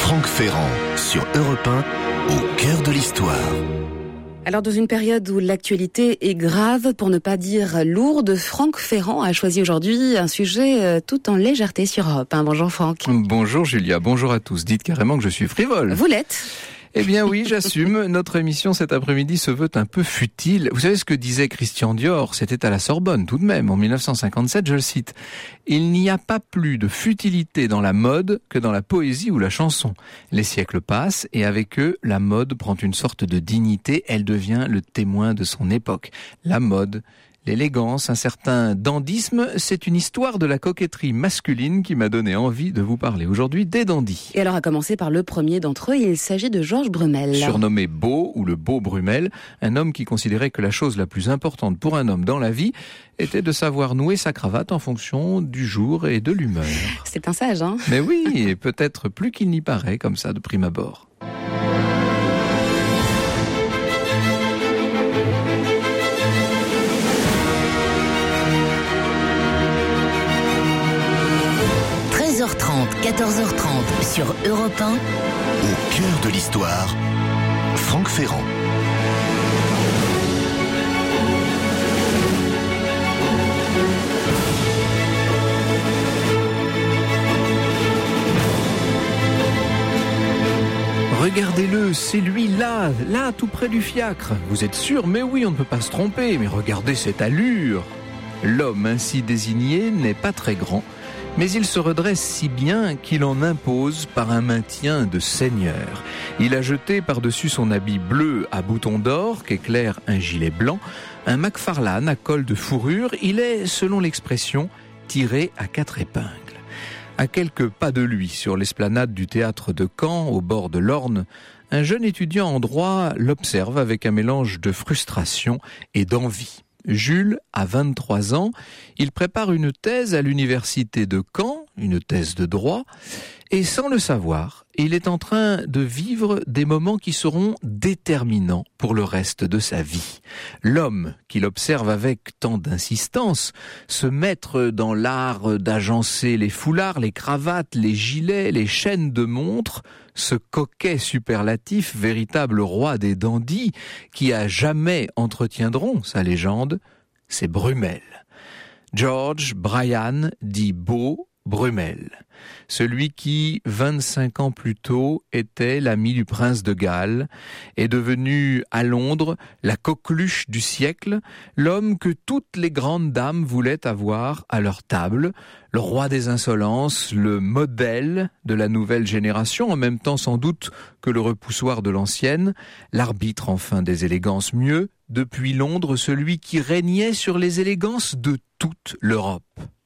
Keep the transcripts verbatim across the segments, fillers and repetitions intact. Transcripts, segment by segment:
Franck Ferrand sur Europe un, au cœur de l'histoire. Alors, dans une période où l'actualité est grave, pour ne pas dire lourde, Franck Ferrand a choisi aujourd'hui un sujet tout en légèreté sur Europe un. Bonjour Franck. Bonjour Julia, bonjour à tous. Dites carrément que je suis frivole. Vous l'êtes. Eh bien oui, j'assume. Notre émission cet après-midi se veut un peu futile. Vous savez ce que disait Christian Dior? C'était à la Sorbonne tout de même, en dix-neuf cent cinquante-sept, je le cite. « Il n'y a pas plus de futilité dans la mode que dans la poésie ou la chanson. Les siècles passent et avec eux, la mode prend une sorte de dignité. Elle devient le témoin de son époque. La mode, l'élégance, un certain dandysme, c'est une histoire de la coquetterie masculine qui m'a donné envie de vous parler aujourd'hui des dandys. » Et alors, à commencer par le premier d'entre eux, il s'agit de Georges Brumel. Surnommé Beau ou le Beau Brumel, un homme qui considérait que la chose la plus importante pour un homme dans la vie était de savoir nouer sa cravate en fonction du jour et de l'humeur. C'est un sage, hein ? Mais oui, et peut-être plus qu'il n'y paraît, comme ça de prime abord. treize heures trente, quatorze heures trente sur Europe un. Au cœur de l'histoire, Franck Ferrand. Regardez-le, c'est lui là, là tout près du fiacre. Vous êtes sûr? Mais oui, on ne peut pas se tromper, mais regardez cette allure. L'homme ainsi désigné n'est pas très grand, mais il se redresse si bien qu'il en impose par un maintien de seigneur. Il a jeté par-dessus son habit bleu à boutons d'or, qu'éclaire un gilet blanc, un Macfarlane à col de fourrure. Il est, selon l'expression, tiré à quatre épingles. À quelques pas de lui, sur l'esplanade du théâtre de Caen, au bord de l'Orne, un jeune étudiant en droit l'observe avec un mélange de frustration et d'envie. Jules a vingt-trois ans, il prépare une thèse à l'université de Caen, une thèse de droit, et sans le savoir, il est en train de vivre des moments qui seront déterminants pour le reste de sa vie. L'homme qu'il observe avec tant d'insistance, se mettre dans l'art d'agencer les foulards, les cravates, les gilets, les chaînes de montres, ce coquet superlatif, véritable roi des dandys, qui à jamais entretiendront sa légende, c'est Brumel. George Brian dit Beau Brumel. Celui qui, vingt-cinq ans plus tôt, était l'ami du prince de Galles, est devenu à Londres la coqueluche du siècle, l'homme que toutes les grandes dames voulaient avoir à leur table, le roi des insolences, le modèle de la nouvelle génération, en même temps sans doute que le repoussoir de l'ancienne, l'arbitre enfin des élégances mieux, depuis Londres celui qui régnait sur les élégances de toute l'Europe.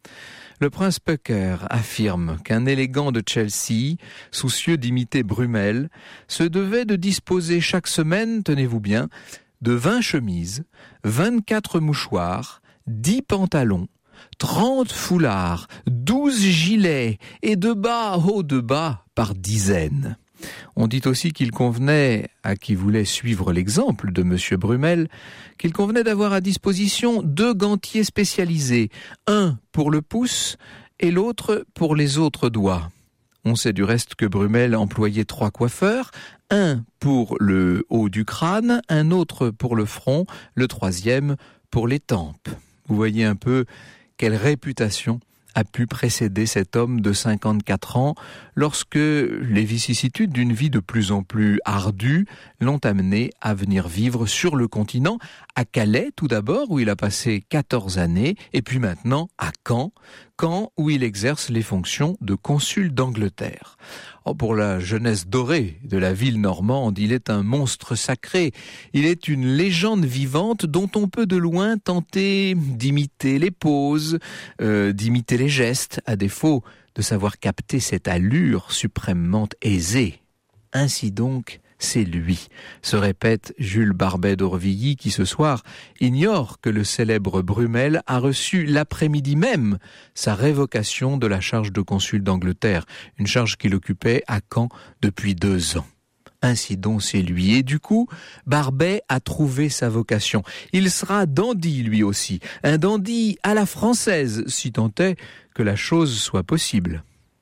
Le prince Pucker affirme qu'un élégant de Chelsea, soucieux d'imiter Brumel, se devait de disposer chaque semaine, tenez-vous bien, de vingt chemises, vingt-quatre mouchoirs, dix pantalons, trente foulards, douze gilets et de bas, oh de bas, par dizaines. On dit aussi qu'il convenait, à qui voulait suivre l'exemple de monsieur Brumel, qu'il convenait d'avoir à disposition deux gantiers spécialisés, un pour le pouce et l'autre pour les autres doigts. On sait du reste que Brumel employait trois coiffeurs, un pour le haut du crâne, un autre pour le front, le troisième pour les tempes. Vous voyez un peu quelle réputation a pu précéder cet homme de cinquante-quatre ans lorsque les vicissitudes d'une vie de plus en plus ardue l'ont amené à venir vivre sur le continent, à Calais tout d'abord où il a passé quatorze années et puis maintenant à Caen, Caen où il exerce les fonctions de consul d'Angleterre. Oh, pour la jeunesse dorée de la ville normande, il est un monstre sacré. Il est une légende vivante dont on peut de loin tenter d'imiter les poses, euh, d'imiter les gestes, à défaut de savoir capter cette allure suprêmement aisée. Ainsi donc, c'est lui, se répète Jules Barbet d'Aurevilly qui ce soir ignore que le célèbre Brumel a reçu l'après-midi même sa révocation de la charge de consul d'Angleterre, une charge qu'il occupait à Caen depuis deux ans. Ainsi donc c'est lui. Et du coup, Barbet a trouvé sa vocation. Il sera dandy lui aussi, un dandy à la française, si tant est que la chose soit possible.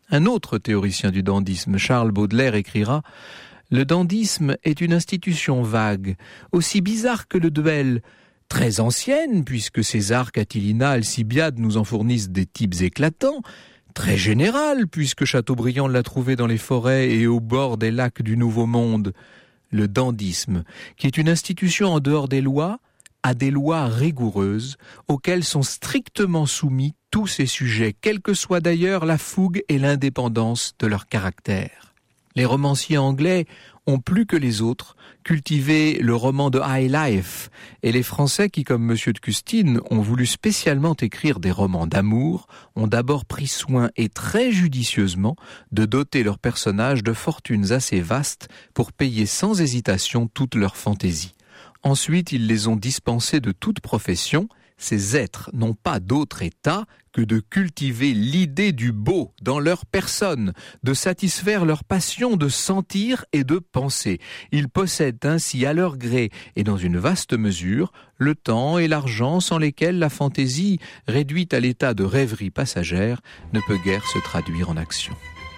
Un autre théoricien du dandysme, Charles Baudelaire, écrira « Le dandysme est une institution vague, aussi bizarre que le duel, très ancienne, puisque César, Catilina, Alcibiade nous en fournissent des types éclatants, très générale, puisque Chateaubriand l'a trouvé dans les forêts et au bord des lacs du Nouveau Monde. Le dandysme, qui est une institution en dehors des lois, a des lois rigoureuses, auxquelles sont strictement soumis tous ces sujets, quelle que soit d'ailleurs la fougue et l'indépendance de leur caractère. Les romanciers anglais ont plus que les autres cultivé le roman de high life, et les Français qui, comme Monsieur de Custine, ont voulu spécialement écrire des romans d'amour, ont d'abord pris soin et très judicieusement de doter leurs personnages de fortunes assez vastes pour payer sans hésitation toute leur fantaisie. Ensuite, ils les ont dispensés de toute profession. Ces êtres n'ont pas d'autre état que de cultiver l'idée du beau dans leur personne, de satisfaire leur passion de sentir et de penser. Ils possèdent ainsi à leur gré et dans une vaste mesure le temps et l'argent sans lesquels la fantaisie, réduite à l'état de rêverie passagère, ne peut guère se traduire en action.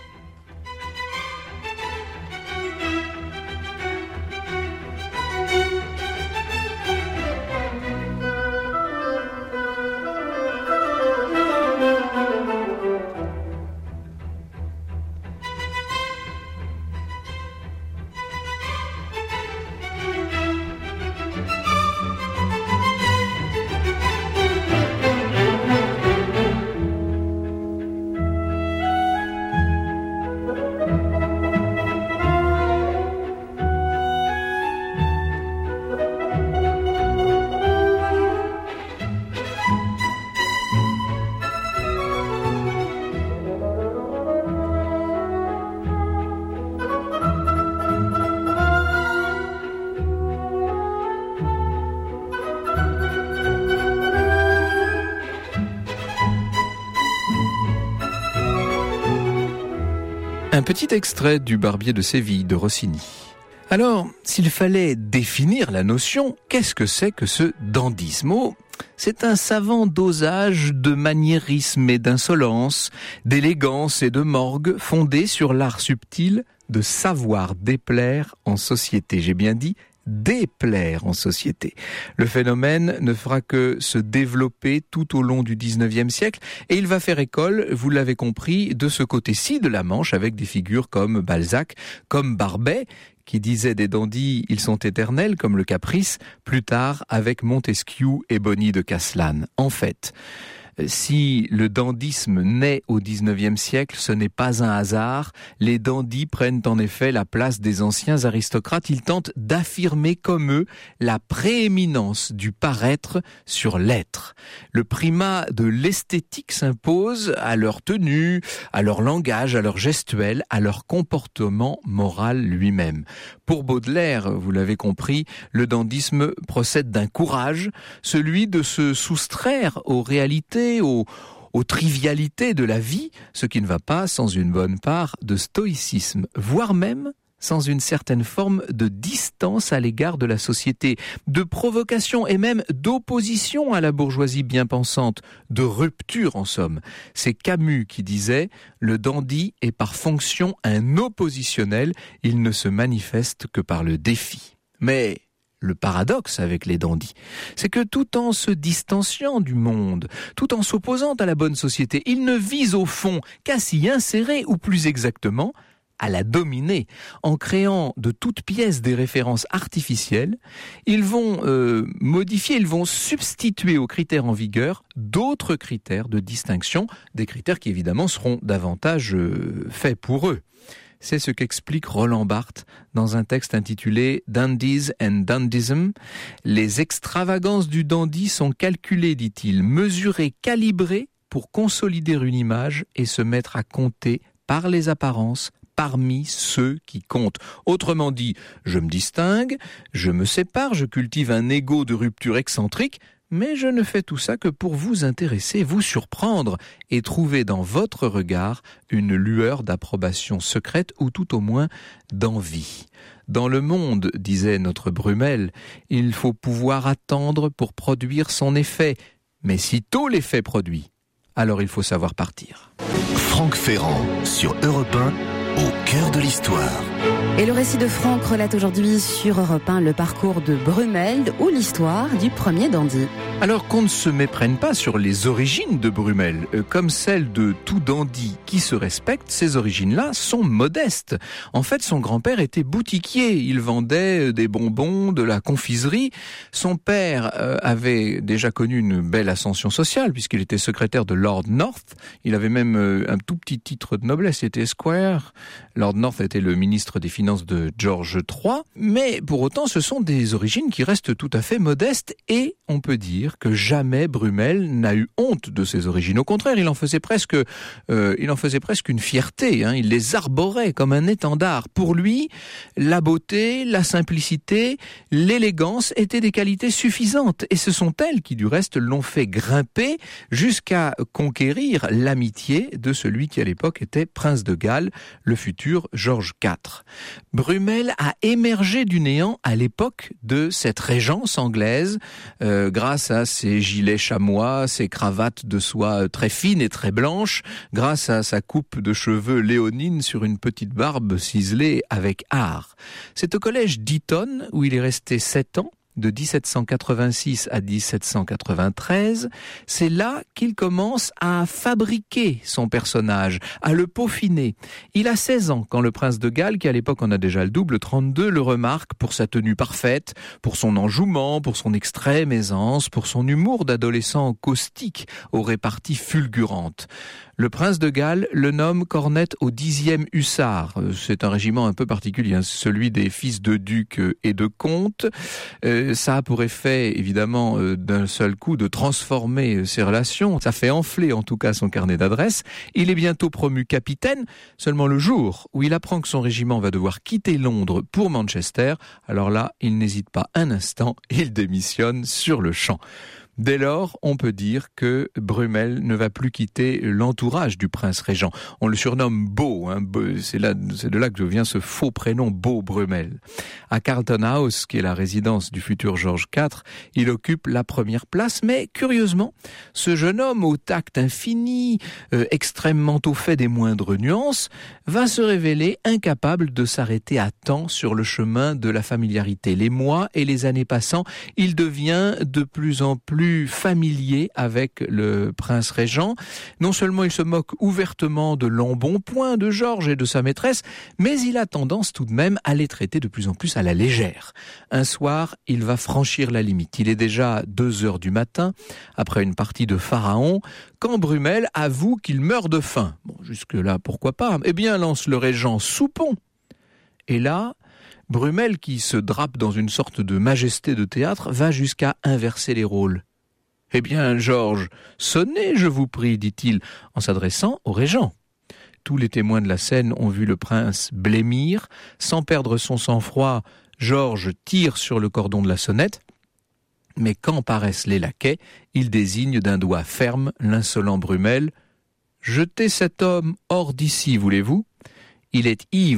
Un petit extrait du Barbier de Séville de Rossini. Alors, s'il fallait définir la notion, qu'est-ce que c'est que ce dandysme ? Oh, c'est un savant dosage de maniérisme et d'insolence, d'élégance et de morgue, fondé sur l'art subtil de savoir déplaire en société. J'ai bien dit déplaire en société. Le phénomène ne fera que se développer tout au long du dix-neuvième siècle et il va faire école, vous l'avez compris, de ce côté-ci de la Manche avec des figures comme Balzac, comme Barbet, qui disait des dandys, ils sont éternels, comme le Caprice, plus tard avec Montesquieu et Bonny de Castelane. En fait, si le dandysme naît au dix-neuvième siècle, ce n'est pas un hasard. Les dandys prennent en effet la place des anciens aristocrates. Ils tentent d'affirmer comme eux la prééminence du paraître sur l'être. Le primat de l'esthétique s'impose à leur tenue, à leur langage, à leur gestuelle, à leur comportement moral lui-même. Pour Baudelaire, vous l'avez compris, le dandysme procède d'un courage, celui de se soustraire aux réalités, Aux, aux trivialités de la vie, ce qui ne va pas sans une bonne part de stoïcisme, voire même sans une certaine forme de distance à l'égard de la société, de provocation et même d'opposition à la bourgeoisie bien pensante, de rupture en somme. C'est Camus qui disait « Le dandy est par fonction un oppositionnel, il ne se manifeste que par le défi ». Mais le paradoxe avec les dandys, c'est que tout en se distanciant du monde, tout en s'opposant à la bonne société, ils ne visent au fond qu'à s'y insérer, ou plus exactement, à la dominer. En créant de toutes pièces des références artificielles, ils vont euh, modifier, ils vont substituer aux critères en vigueur d'autres critères de distinction, des critères qui évidemment seront davantage euh, faits pour eux. C'est ce qu'explique Roland Barthes dans un texte intitulé « Dandies and Dandism ». Les extravagances du dandy sont calculées, dit-il, mesurées, calibrées pour consolider une image et se mettre à compter par les apparences parmi ceux qui comptent. Autrement dit, je me distingue, je me sépare, je cultive un ego de rupture excentrique, mais je ne fais tout ça que pour vous intéresser, vous surprendre et trouver dans votre regard une lueur d'approbation secrète ou tout au moins d'envie. Dans le monde, disait notre Brummel, il faut pouvoir attendre pour produire son effet. Mais sitôt l'effet produit, alors il faut savoir partir. Franck Ferrand sur Europe un, au cœur de l'histoire. Et le récit de Franck relate aujourd'hui sur Europe un le parcours de Brumel ou l'histoire du premier dandy. Alors qu'on ne se méprenne pas sur les origines de Brumel. Comme celles de tout dandy qui se respecte, ces origines-là sont modestes. En fait, son grand-père était boutiquier. Il vendait des bonbons, de la confiserie. Son père euh, avait déjà connu une belle ascension sociale puisqu'il était secrétaire de Lord North. Il avait même euh, un tout petit titre de noblesse, il était Squire. Lord North était le ministre des Finances de George trois. Mais pour autant, ce sont des origines qui restent tout à fait modestes et on peut dire que jamais Brumel n'a eu honte de ses origines. Au contraire, il en faisait presque, euh, il en faisait presque une fierté. Hein. Il les arborait comme un étendard. Pour lui, la beauté, la simplicité, l'élégance étaient des qualités suffisantes. Et ce sont elles qui, du reste, l'ont fait grimper jusqu'à conquérir l'amitié de celui qui, à l'époque, était prince de Galles, le futur George quatre. Brumel a émergé du néant à l'époque de cette régence anglaise, euh, grâce à ses gilets chamois, ses cravates de soie très fines et très blanches, grâce à sa coupe de cheveux léonine sur une petite barbe ciselée avec art. C'est au collège d'Eton où il est resté sept ans, de dix-sept cent quatre-vingt-six à dix-sept cent quatre-vingt-treize, c'est là qu'il commence à fabriquer son personnage, à le peaufiner. Il a seize ans quand le prince de Galles, qui à l'époque en a déjà le double, trente-deux, le remarque pour sa tenue parfaite, pour son enjouement, pour son extrême aisance, pour son humour d'adolescent caustique aux réparties fulgurantes. Le prince de Galles le nomme cornette au dixième hussard. C'est un régiment un peu particulier, hein, celui des fils de ducs et de comtes. Euh, ça a pour effet, évidemment, euh, d'un seul coup, de transformer ses relations. Ça fait enfler, en tout cas, son carnet d'adresses. Il est bientôt promu capitaine. Seulement le jour où il apprend que son régiment va devoir quitter Londres pour Manchester, alors là, il n'hésite pas un instant, il démissionne sur le champ. Dès lors, on peut dire que Brumel ne va plus quitter l'entourage du prince régent. On le surnomme Beau, hein, c'est, là, c'est de là que vient ce faux prénom Beau Brumel. À Carlton House, qui est la résidence du futur George quatre, il occupe la première place, mais curieusement, ce jeune homme au tact infini, euh, extrêmement au fait des moindres nuances, va se révéler incapable de s'arrêter à temps sur le chemin de la familiarité. Les mois et les années passant, il devient de plus en plus familier avec le prince régent. Non seulement il se moque ouvertement de l'embonpoint de Georges et de sa maîtresse, mais il a tendance tout de même à les traiter de plus en plus à la légère. Un soir, il va franchir la limite. Il est déjà deux heures du matin, après une partie de pharaon, quand Brumel avoue qu'il meurt de faim. Bon, jusque-là, pourquoi pas? Eh bien, lance le régent, soupons. Et là, Brumel, qui se drape dans une sorte de majesté de théâtre, va jusqu'à inverser les rôles. « Eh bien, Georges, sonnez, je vous prie, dit-il, en s'adressant au régent. » Tous les témoins de la scène ont vu le prince blêmir. Sans perdre son sang-froid, Georges tire sur le cordon de la sonnette. Mais quand paraissent les laquais, il désigne d'un doigt ferme l'insolent Brumel. « Jetez cet homme hors d'ici, voulez-vous ? Il est ivre. »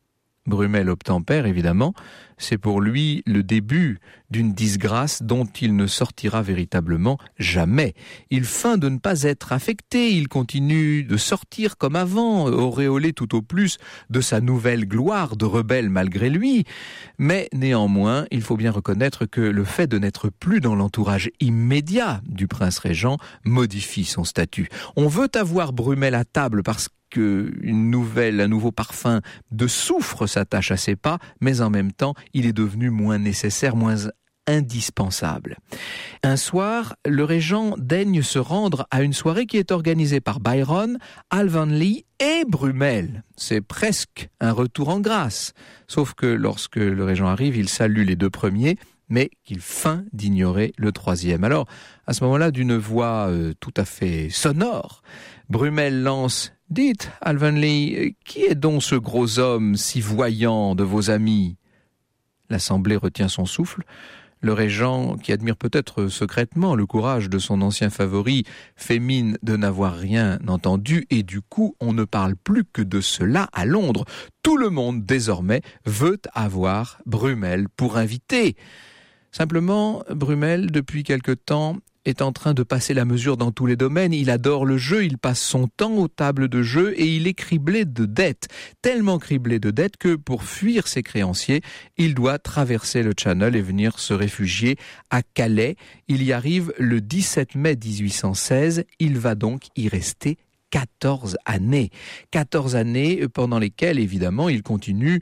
Brumel obtempère, évidemment. C'est pour lui le début d'une disgrâce dont il ne sortira véritablement jamais. Il feint de ne pas être affecté, il continue de sortir comme avant, auréolé tout au plus de sa nouvelle gloire de rebelle malgré lui. Mais néanmoins, il faut bien reconnaître que le fait de n'être plus dans l'entourage immédiat du prince régent modifie son statut. On veut avoir Brumel à table parce que qu'une nouvelle, un nouveau parfum de soufre s'attache à ses pas, mais en même temps, il est devenu moins nécessaire, moins indispensable. Un soir, le régent daigne se rendre à une soirée qui est organisée par Byron, Alvanley et Brumel. C'est presque un retour en grâce. Sauf que lorsque le régent arrive, il salue les deux premiers, mais qu'il feint d'ignorer le troisième. Alors, à ce moment-là, d'une voix euh, tout à fait sonore, Brumel lance « Dites, Alvanley, qui est donc ce gros homme si voyant de vos amis ?» L'assemblée retient son souffle. Le régent, qui admire peut-être secrètement le courage de son ancien favori, fait mine de n'avoir rien entendu et du coup, on ne parle plus que de cela à Londres. Tout le monde, désormais, veut avoir Brumel pour invité. Simplement, Brumel, depuis quelque temps, est en train de passer la mesure dans tous les domaines. Il adore le jeu, il passe son temps aux tables de jeu et il est criblé de dettes. Tellement criblé de dettes que pour fuir ses créanciers, il doit traverser le Channel et venir se réfugier à Calais. Il y arrive le dix-sept mai dix-huit cent seize. Il va donc y rester quatorze années. quatorze années pendant lesquelles, évidemment, il continue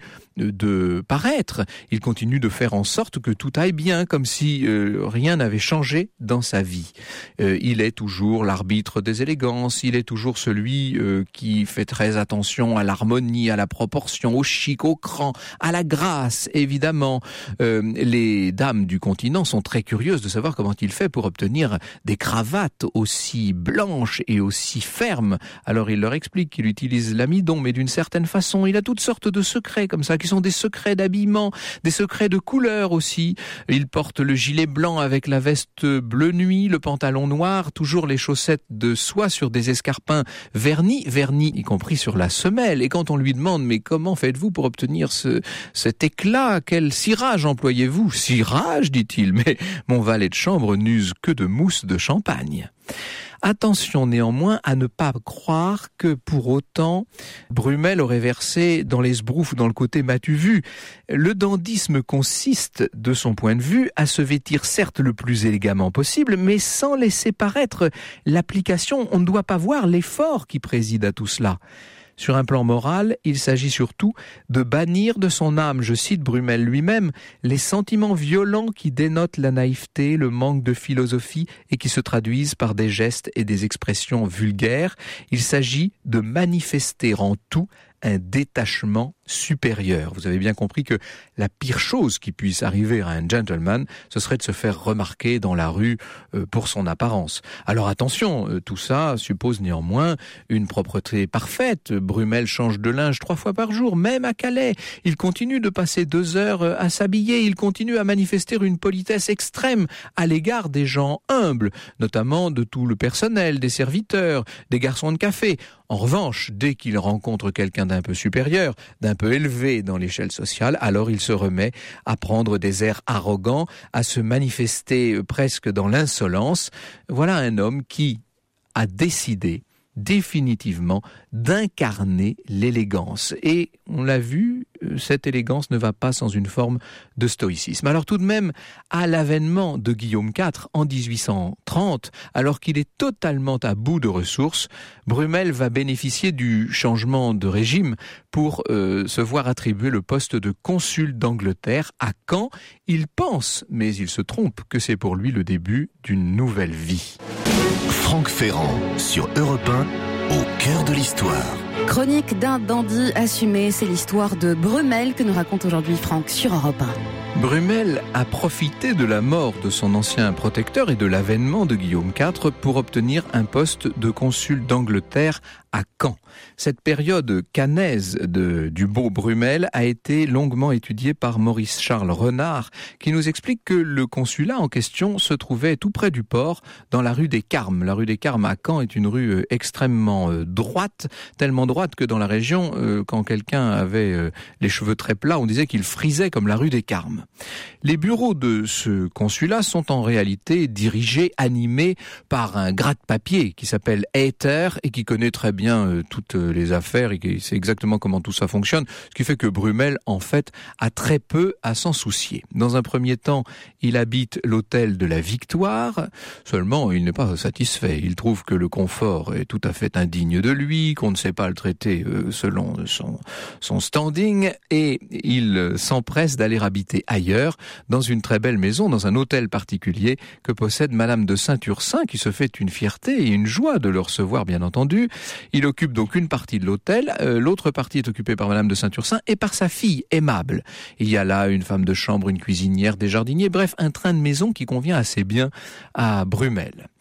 de paraître. Il continue de faire en sorte que tout aille bien, comme si euh, rien n'avait changé dans sa vie. Euh, il est toujours l'arbitre des élégances, il est toujours celui euh, qui fait très attention à l'harmonie, à la proportion, au chic, au cran, à la grâce, évidemment. Euh, les dames du continent sont très curieuses de savoir comment il fait pour obtenir des cravates aussi blanches et aussi fermes. Alors il leur explique qu'il utilise l'amidon, mais d'une certaine façon. Il a toutes sortes de secrets comme ça, qui sont des secrets d'habillement, des secrets de couleur aussi. Il porte le gilet blanc avec la veste bleu nuit, le pantalon noir, toujours les chaussettes de soie sur des escarpins vernis, vernis y compris sur la semelle. Et quand on lui demande « Mais comment faites-vous pour obtenir ce, cet éclat? Quel cirage employez-vous » ? « Cirage » dit-il, mais mon valet de chambre n'use que de mousse de champagne. Attention néanmoins à ne pas croire que pour autant Brummel aurait versé dans les sbroufs ou dans le côté m'as-tu vu. Le dandysme consiste, de son point de vue, à se vêtir certes le plus élégamment possible, mais sans laisser paraître l'application. On ne doit pas voir l'effort qui préside à tout cela. Sur un plan moral, il s'agit surtout de bannir de son âme, je cite Brummel lui-même, les sentiments violents qui dénotent la naïveté, le manque de philosophie et qui se traduisent par des gestes et des expressions vulgaires. Il s'agit de manifester en tout un détachement supérieur. Vous avez bien compris que la pire chose qui puisse arriver à un gentleman, ce serait de se faire remarquer dans la rue euh, pour son apparence. Alors attention, euh, tout ça suppose néanmoins une propreté parfaite. Brummel change de linge trois fois par jour, même à Calais. Il continue de passer deux heures à s'habiller. Il continue à manifester une politesse extrême à l'égard des gens humbles, notamment de tout le personnel, des serviteurs, des garçons de café. En revanche, dès qu'il rencontre quelqu'un d'un peu supérieur, d'un peu élevé dans l'échelle sociale, alors il se remet à prendre des airs arrogants, à se manifester presque dans l'insolence. Voilà un homme qui a décidé définitivement d'incarner l'élégance. Et on l'a vu, cette élégance ne va pas sans une forme de stoïcisme. Alors tout de même, à l'avènement de Guillaume quatre en dix-huit cent trente, alors qu'il est totalement à bout de ressources, Brummel va bénéficier du changement de régime pour euh, se voir attribuer le poste de consul d'Angleterre à Caen. Il pense, mais il se trompe, que c'est pour lui le début d'une nouvelle vie. Franck Ferrand sur Europe un, au cœur de l'histoire. Chronique d'un dandy assumé, c'est l'histoire de Brummel que nous raconte aujourd'hui Franck sur Europe un. Brummel a profité de la mort de son ancien protecteur et de l'avènement de Guillaume quatre pour obtenir un poste de consul d'Angleterre à Caen. Cette période cannaise de, du beau Brummel a été longuement étudiée par Maurice Charles Renard, qui nous explique que le consulat en question se trouvait tout près du port, dans la rue des Carmes. La rue des Carmes à Caen est une rue extrêmement droite, tellement droite que dans la région, quand quelqu'un avait les cheveux très plats, on disait qu'il frisait comme la rue des Carmes. Les bureaux de ce consulat sont en réalité dirigés, animés par un gratte-papier qui s'appelle Hayter et qui connaît très bien bien toutes les affaires et qui sait exactement comment tout ça fonctionne, ce qui fait que Brummel, en fait, a très peu à s'en soucier. Dans un premier temps, il habite l'hôtel de la Victoire, seulement il n'est pas satisfait. Il trouve que le confort est tout à fait indigne de lui, qu'on ne sait pas le traiter selon son, son standing, et il s'empresse d'aller habiter ailleurs, dans une très belle maison, dans un hôtel particulier que possède Madame de Saint-Ursin, qui se fait une fierté et une joie de le recevoir, bien entendu. Il occupe donc une partie de l'hôtel, euh, l'autre partie est occupée par Madame de Saint-Ursin et par sa fille aimable. Il y a là une femme de chambre, une cuisinière, des jardiniers, bref, un train de maison qui convient assez bien à Brummel.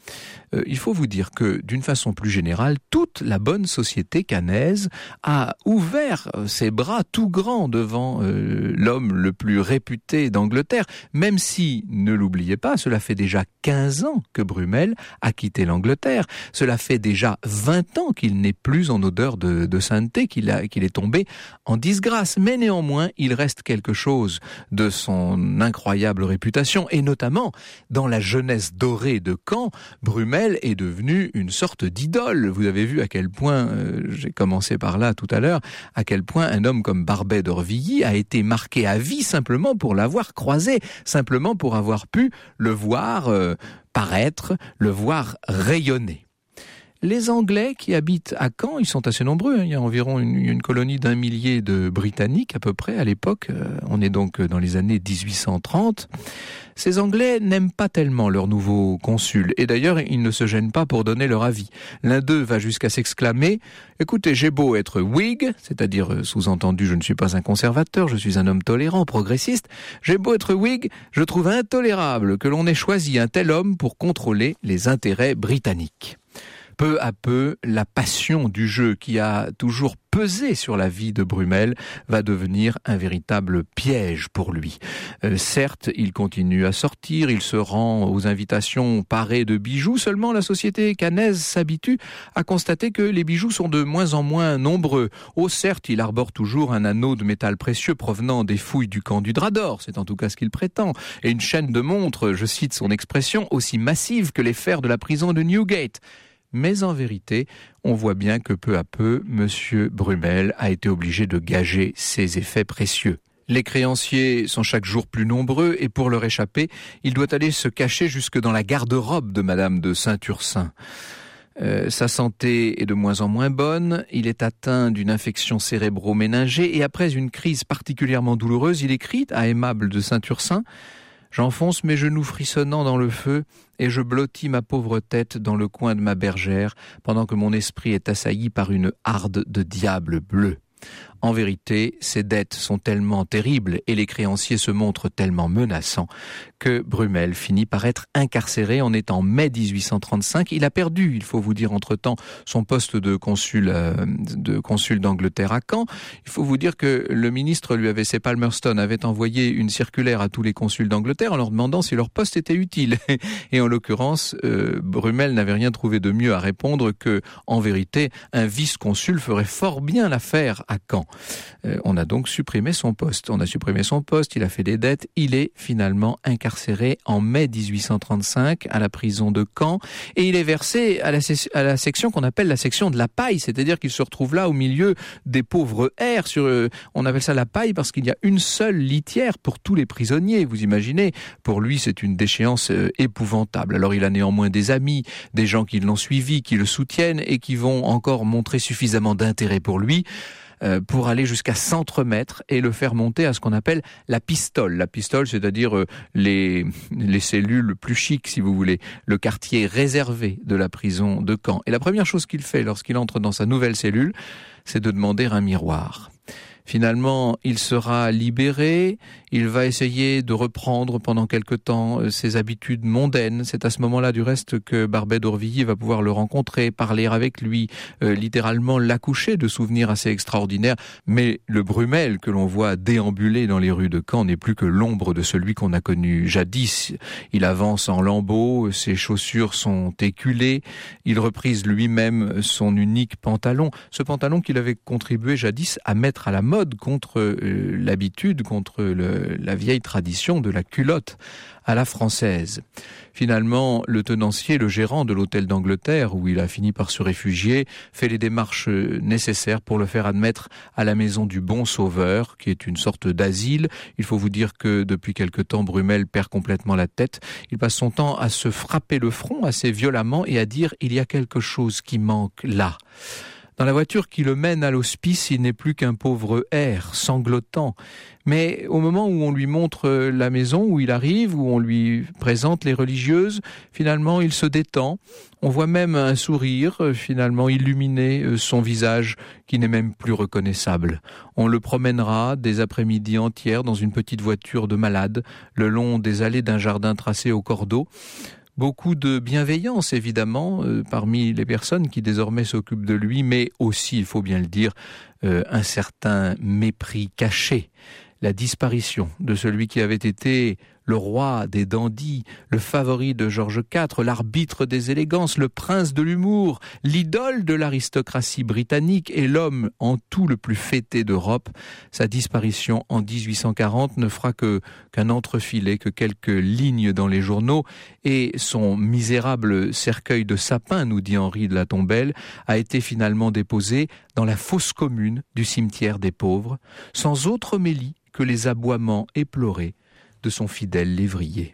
Euh, il faut vous dire que, d'une façon plus générale, toute la bonne société caennaise a ouvert ses bras tout grands devant euh, l'homme le plus réputé d'Angleterre, même si, ne l'oubliez pas, cela fait déjà quinze ans que Brummel a quitté l'Angleterre. Cela fait déjà vingt ans qu'il n'est plus en odeur de, de sainteté, qu'il, a, qu'il est tombé en disgrâce. Mais néanmoins, il reste quelque chose de son incroyable réputation, et notamment dans la jeunesse dorée de Caen, Brummel est devenu une sorte d'idole. Vous avez vu à quel point, euh, j'ai commencé par là tout à l'heure, à quel point un homme comme Barbet d'Aurevilly a été marqué à vie simplement pour l'avoir croisé, simplement pour avoir pu le voir euh, paraître, le voir rayonner. Les Anglais qui habitent à Caen, ils sont assez nombreux, hein. Il y a environ une, une colonie d'un millier de Britanniques à peu près à l'époque, euh, on est donc dans les années dix-huit cent trente. Ces Anglais n'aiment pas tellement leur nouveau consul, et d'ailleurs ils ne se gênent pas pour donner leur avis. L'un d'eux va jusqu'à s'exclamer « Écoutez, j'ai beau être Whig, c'est-à-dire sous-entendu je ne suis pas un conservateur, je suis un homme tolérant, progressiste, j'ai beau être Whig, je trouve intolérable que l'on ait choisi un tel homme pour contrôler les intérêts britanniques. » Peu à peu, la passion du jeu qui a toujours pesé sur la vie de Brummel va devenir un véritable piège pour lui. Euh, certes, il continue à sortir, il se rend aux invitations parées de bijoux, seulement la société caennaise s'habitue à constater que les bijoux sont de moins en moins nombreux. Oh certes, il arbore toujours un anneau de métal précieux provenant des fouilles du camp du Drap d'Or, c'est en tout cas ce qu'il prétend, et une chaîne de montres, je cite son expression, aussi massive que les fers de la prison de Newgate. Mais en vérité, on voit bien que peu à peu, Monsieur Brummel a été obligé de gager ses effets précieux. Les créanciers sont chaque jour plus nombreux et pour leur échapper, il doit aller se cacher jusque dans la garde-robe de Madame de Saint-Ursin. Euh, sa santé est de moins en moins bonne, il est atteint d'une infection cérébro-méningée et après une crise particulièrement douloureuse, il écrit à Aimable de Saint-Ursin « J'enfonce mes genoux frissonnants dans le feu et je blottis ma pauvre tête dans le coin de ma bergère pendant que mon esprit est assailli par une harde de diable bleu. » En vérité, ces dettes sont tellement terribles et les créanciers se montrent tellement menaçants que Brummel finit par être incarcéré. On est en mai dix-huit cent trente-cinq. Il a perdu, il faut vous dire entre-temps, son poste de consul, euh, de consul d'Angleterre à Caen. Il faut vous dire que le ministre lui avait, c'est Palmerston, avait envoyé une circulaire à tous les consuls d'Angleterre en leur demandant si leur poste était utile. Et en l'occurrence, euh, Brummel n'avait rien trouvé de mieux à répondre que, en vérité, un vice-consul ferait fort bien l'affaire à Caen. Euh, on a donc supprimé son poste. On a supprimé son poste, il a fait des dettes. Il est finalement incarcéré en mai dix-huit cent trente-cinq à la prison de Caen et il est versé à la, à la section qu'on appelle la section de la paille, c'est-à-dire qu'il se retrouve là au milieu des pauvres airs. Sur, euh, on appelle ça la paille parce qu'il y a une seule litière pour tous les prisonniers. Vous imaginez, pour lui c'est une déchéance euh, épouvantable. Alors il a néanmoins des amis, des gens qui l'ont suivi, qui le soutiennent et qui vont encore montrer suffisamment d'intérêt pour lui pour aller jusqu'à s'entremettre et le faire monter à ce qu'on appelle la pistole. La pistole, c'est-à-dire euh, les, les cellules plus chics, si vous voulez, le quartier réservé de la prison de Caen. Et la première chose qu'il fait lorsqu'il entre dans sa nouvelle cellule, c'est de demander un miroir. Finalement, il sera libéré, il va essayer de reprendre pendant quelque temps ses habitudes mondaines. C'est à ce moment-là, du reste, que Barbet d'Aurevilly va pouvoir le rencontrer, parler avec lui, euh, littéralement l'accoucher de souvenirs assez extraordinaires. Mais le Brummel que l'on voit déambuler dans les rues de Caen n'est plus que l'ombre de celui qu'on a connu jadis. Il avance en lambeaux, ses chaussures sont éculées, il reprise lui-même son unique pantalon, ce pantalon qu'il avait contribué jadis à mettre à la mode contre euh, l'habitude, contre le, la vieille tradition de la culotte à la française. Finalement, le tenancier, le gérant de l'hôtel d'Angleterre, où il a fini par se réfugier, fait les démarches nécessaires pour le faire admettre à la maison du Bon Sauveur, qui est une sorte d'asile. Il faut vous dire que depuis quelque temps, Brummel perd complètement la tête. Il passe son temps à se frapper le front assez violemment et à dire « il y a quelque chose qui manque là ». Dans la voiture qui le mène à l'hospice, il n'est plus qu'un pauvre air, sanglotant. Mais au moment où on lui montre la maison, où il arrive, où on lui présente les religieuses, finalement il se détend. On voit même un sourire, finalement illuminer son visage, qui n'est même plus reconnaissable. On le promènera des après-midi entières dans une petite voiture de malade, le long des allées d'un jardin tracé au cordeau, Beaucoup de bienveillance, évidemment, euh, parmi les personnes qui désormais s'occupent de lui, mais aussi, il faut bien le dire, euh, un certain mépris caché. La disparition de celui qui avait été le roi des dandys, le favori de Georges quatre, l'arbitre des élégances, le prince de l'humour, l'idole de l'aristocratie britannique et l'homme en tout le plus fêté d'Europe. Sa disparition en dix-huit cent quarante ne fera que, qu'un entrefilet, que quelques lignes dans les journaux, et son misérable cercueil de sapin, nous dit Henri de la Tombelle, a été finalement déposé dans la fosse commune du cimetière des pauvres, sans autre mélie que les aboiements éplorés de son fidèle lévrier.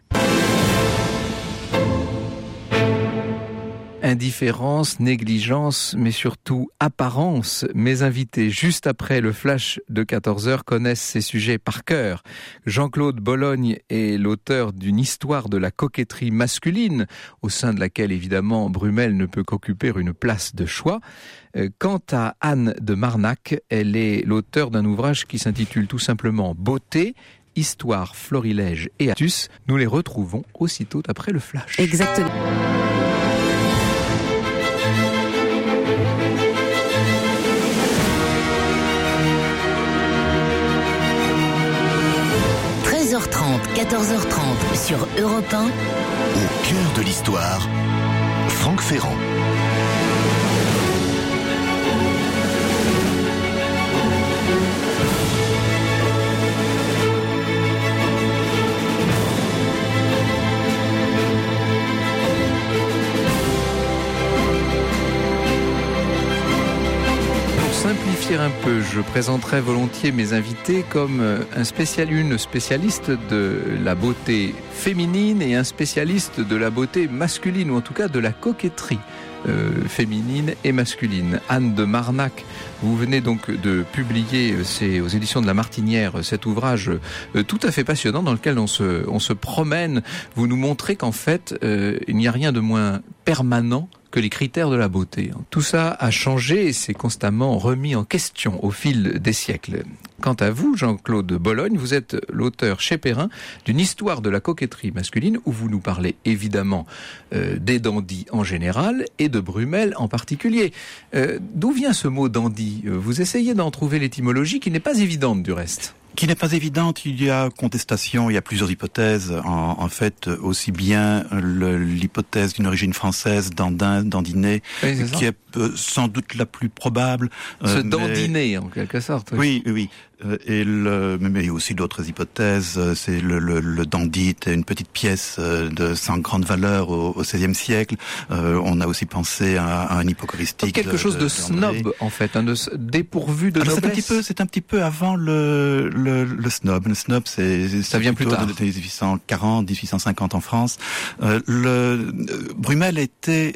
Indifférence, négligence, mais surtout apparence. Mes invités, juste après le flash de quatorze heures, connaissent ces sujets par cœur. Jean-Claude Bologne est l'auteur d'une histoire de la coquetterie masculine, au sein de laquelle, évidemment, Brumel ne peut qu'occuper une place de choix. Quant à Anne de Marnac, elle est l'auteur d'un ouvrage qui s'intitule tout simplement « Beauté ». Histoire, florilège et astuces, nous les retrouvons aussitôt après le flash. Exactement. treize heures trente, quatorze heures trente sur Europe un. Au cœur de l'histoire, Franck Ferrand. Simplifier un peu, je présenterai volontiers mes invités comme un spécial, une spécialiste de la beauté féminine et un spécialiste de la beauté masculine, ou en tout cas de la coquetterie euh, féminine et masculine. Anne de Marnac, vous venez donc de publier c'est, aux éditions de La Martinière cet ouvrage euh, tout à fait passionnant dans lequel on se, on se promène. Vous nous montrez qu'en fait, euh, il n'y a rien de moins permanent que les critères de la beauté. Tout ça a changé et s'est constamment remis en question au fil des siècles. Quant à vous, Jean-Claude Bologne, vous êtes l'auteur chez Perrin d'une histoire de la coquetterie masculine où vous nous parlez évidemment euh, des dandys en général et de Brumel en particulier. Euh, d'où vient ce mot dandy ? Vous essayez d'en trouver l'étymologie qui n'est pas évidente du reste. Qui n'est pas évidente, il y a contestation, il y a plusieurs hypothèses. En, en fait, aussi bien le, l'hypothèse d'une origine française, dandin, dandiné, oui, qui est euh, sans doute la plus probable. Se euh, dandiner, mais... en quelque sorte. Oui, oui, oui. Et le, mais il y a aussi d'autres hypothèses. C'est le, le, le dandy était une petite pièce de sans grande valeur au, au seizième siècle. Euh, on a aussi pensé à, à un hypocristique. Quelque de, chose de, de snob, en fait, hein, de, dépourvu de Alors noblesse. C'est un petit peu, c'est un petit peu avant le, le, le snob. Le snob, c'est, c'est ça vient plus tard. dix-huit cent quarante, dix-huit cent cinquante en France. Euh, le Brumel était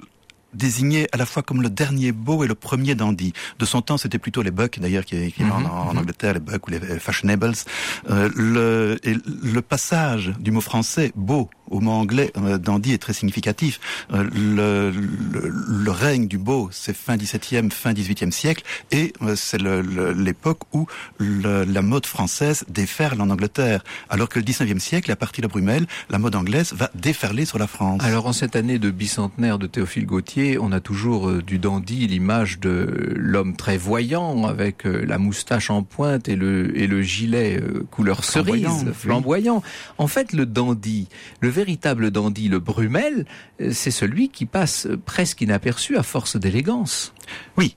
désigné à la fois comme le dernier beau et le premier dandy. De son temps, c'était plutôt les bucks, d'ailleurs, qui, qui mm-hmm. en, en Angleterre, les bucks ou les fashionables. Euh, le, et le passage du mot français beau au mot anglais euh, dandy est très significatif. Euh, le, le, le règne du beau, c'est fin dix-septième, fin dix-huitième siècle, et euh, c'est le, le, l'époque où le, la mode française déferle en Angleterre, alors que le dix-neuvième siècle, à partir de Brumel, la mode anglaise va déferler sur la France. Alors en cette année de bicentenaire de Théophile Gautier, on a toujours euh, du dandy, l'image de l'homme très voyant, avec euh, la moustache en pointe et le, et le gilet euh, couleur cerise, flamboyant. flamboyant. Oui. En fait, le dandy, le véritable dandy, le Brumel, c'est celui qui passe presque inaperçu à force d'élégance. Oui,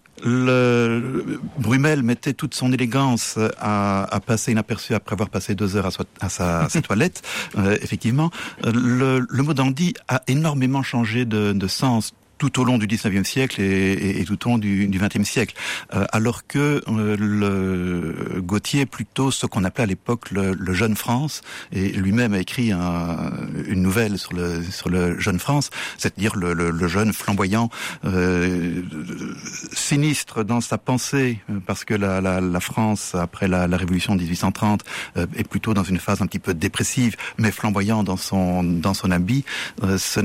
le Brumel mettait toute son élégance à, à passer inaperçu après avoir passé deux heures à, so, à sa, à sa toilette. Euh, effectivement, le, le mot dandy a énormément changé de, de sens tout au long du dix-neuvième siècle et, et, et tout au long du, du vingtième siècle, euh, alors que euh, le Gautier est plutôt ce qu'on appelait à l'époque le, le Jeune France, et lui-même a écrit un, une nouvelle sur le sur le Jeune France, c'est-à-dire le, le, le jeune flamboyant, euh, sinistre dans sa pensée, parce que la, la, la France après la, la Révolution de dix-huit cent trente euh, est plutôt dans une phase un petit peu dépressive, mais flamboyant dans son dans son habit. Euh, ce n'est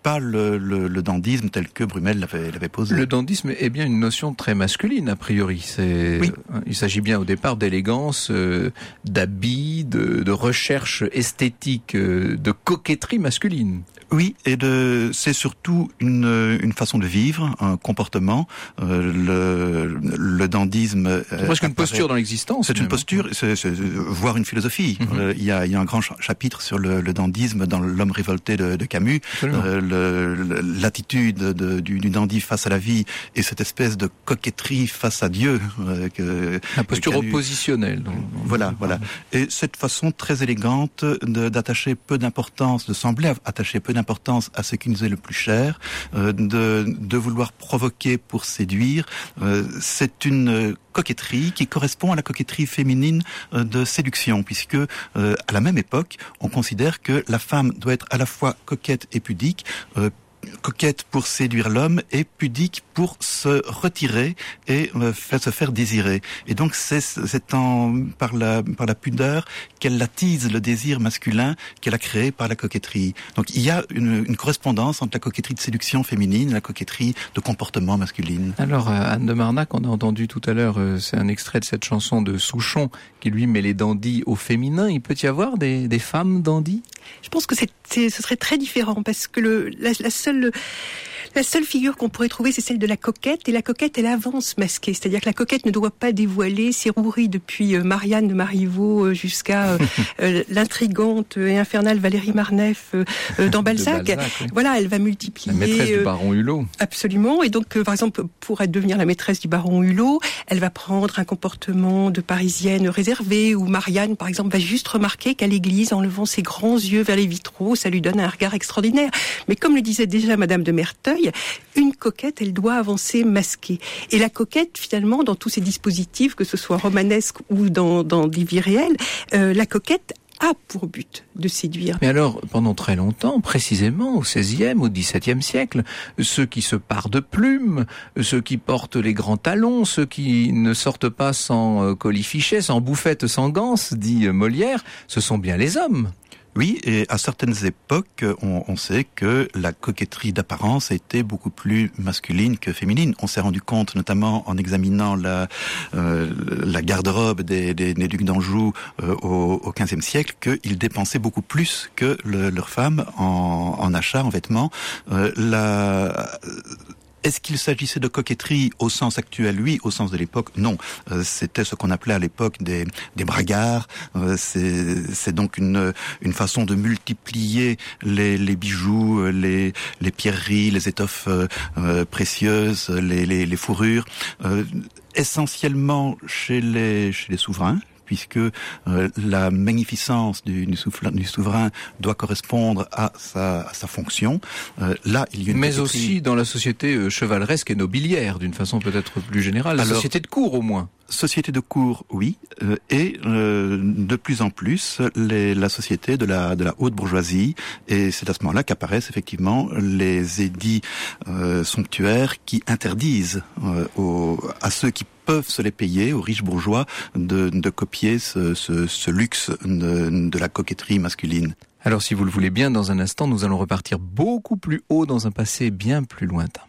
pas le, le, le dandysme tel que Brumel l'avait, l'avait posé. Le dandysme est bien une notion très masculine, a priori. C'est, oui. Il s'agit bien au départ d'élégance, euh, d'habits, de, de recherche esthétique, euh, de coquetterie masculine. Oui, et de, c'est surtout une, une façon de vivre, un comportement. Euh, le, le dandysme. C'est presque une posture dans l'existence. C'est une posture, c'est, c'est, voire une philosophie. Mm-hmm. Euh, il y a, il y a un grand chapitre sur le, le dandysme dans L'homme révolté de, de Camus. Euh, le, le, l'attitude de, du, du dandy face à la vie et cette espèce de coquetterie face à Dieu. Euh, que, la posture Camus... oppositionnelle. Donc, voilà, voilà. Et cette façon très élégante de, d'attacher peu d'importance, de sembler attacher peu d'importance importance à ce qui nous est le plus cher, euh, de, de vouloir provoquer pour séduire. Euh, c'est une coquetterie qui correspond à la coquetterie féminine euh, de séduction, puisque euh, à la même époque, on considère que la femme doit être à la fois coquette et pudique, euh, coquette pour séduire l'homme et pudique pour se retirer et euh, faire, se faire désirer. Et donc c'est, c'est en, par, la, par la pudeur qu'elle attise le désir masculin qu'elle a créé par la coquetterie. Donc il y a une, une correspondance entre la coquetterie de séduction féminine et la coquetterie de comportement masculine. Alors Anne de Marnac, on a entendu tout à l'heure, euh, c'est un extrait de cette chanson de Souchon qui lui met les dandys au féminin. Il peut y avoir des, des femmes dandys ? Je pense que c'est, c'est, ce serait très différent parce que le, la, la seule... La seule figure qu'on pourrait trouver, c'est celle de la coquette. Et la coquette, elle avance masquée. C'est-à-dire que la coquette ne doit pas dévoiler ses roueries depuis euh, Marianne de Marivaux jusqu'à euh, l'intrigante et infernale Valérie Marneffe euh, dans Balzac. Balzac oui. Voilà, elle va multiplier... La maîtresse euh, du baron Hulot. Absolument. Et donc, euh, par exemple, pour devenir la maîtresse du baron Hulot, elle va prendre un comportement de parisienne réservée, où Marianne, par exemple, va juste remarquer qu'à l'église, en levant ses grands yeux vers les vitraux, ça lui donne un regard extraordinaire. Mais comme le disait déjà Madame de Merteuil, une coquette, elle doit avancer masquée. Et la coquette, finalement, dans tous ces dispositifs, que ce soit romanesque ou dans, dans des vies réelles, euh, la coquette a pour but de séduire. Mais alors, pendant très longtemps, précisément au seizième, au dix-septième siècle, ceux qui se parent de plumes, ceux qui portent les grands talons, ceux qui ne sortent pas sans colifichet, sans bouffette, sans ganse, dit Molière, ce sont bien les hommes. Oui, et à certaines époques, on, on sait que la coquetterie d'apparence était beaucoup plus masculine que féminine. On s'est rendu compte, notamment en examinant la, euh, la garde-robe des, des, des ducs d'Anjou euh, au, au quinzième siècle, qu'ils dépensaient beaucoup plus que le, leurs femmes en, en achats, en vêtements. Euh, la... Est-ce qu'il s'agissait de coquetterie au sens actuel? Oui, au sens de l'époque, non. Euh, c'était ce qu'on appelait à l'époque des, des bragards. Euh, c'est, c'est donc une, une façon de multiplier les, les bijoux, les, les pierreries, les étoffes euh, précieuses, les, les, les fourrures, euh, essentiellement chez les, chez les souverains, puisque euh, la magnificence du, du, souverain, du souverain doit correspondre à sa, à sa fonction. Euh, là, il y a une mais coquetterie... aussi dans la société euh, chevaleresque et nobiliaire, d'une façon peut-être plus générale, la Alors, société de cour au moins. Société de cour, oui, euh, et euh, de plus en plus les, la société de la de la haute bourgeoisie, et c'est à ce moment-là qu'apparaissent effectivement les édits euh, somptuaires qui interdisent euh, aux, à ceux qui peuvent se les payer, aux riches bourgeois, de, de copier ce, ce, ce luxe de, de la coquetterie masculine. Alors si vous le voulez bien, dans un instant, nous allons repartir beaucoup plus haut dans un passé bien plus lointain.